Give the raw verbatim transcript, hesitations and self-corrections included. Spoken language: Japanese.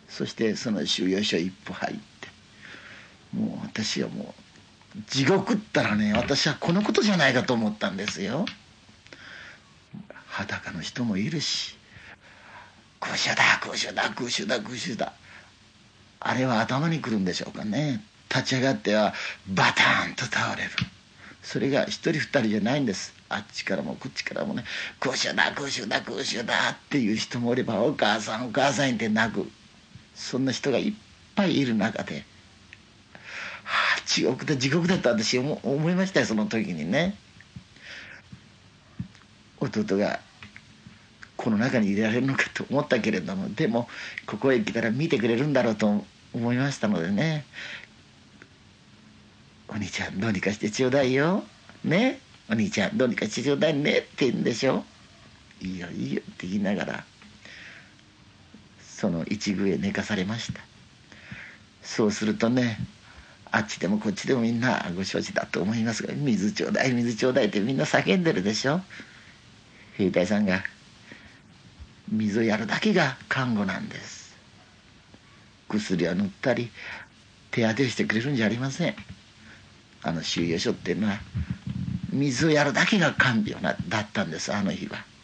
そしてその収容所一歩入って、もう私はもう地獄ったらね、私はこのことじゃないかと思ったんですよ。裸の人もいるし、空襲だ空襲だ空襲だ空襲だ、あれは頭にくるんでしょうかね。立ち上がってはバターンと倒れる。それが一人二人じゃないんです。あっちからもこっちからもね、空襲だ空襲だ空襲だっていう人もおれば、お母さんお母さんって泣く、そんな人がいっぱいいる中で、はあ、地獄だ地獄だって私思思いましたよ、その時にね。弟がこの中に入れられるのかと思ったけれども、でもここへ来たら見てくれるんだろうと思いましたのでね、お兄ちゃんどうにかしてちょうだいよね、お兄ちゃんどうにかしてちょうだいねって言うんでしょ。いいよいいよって言いながら、その一具へ寝かされました。そうするとね、あっちでもこっちでもみんなご承知だと思いますが、水ちょうだい水ちょうだいってみんな叫んでるでしょ。兵隊さんが水をやるだけが看護なんです。薬を塗ったり手当てしてくれるんじゃありません。あの収容所っていうのは水をやるだけが看病なだったんです、あの日は。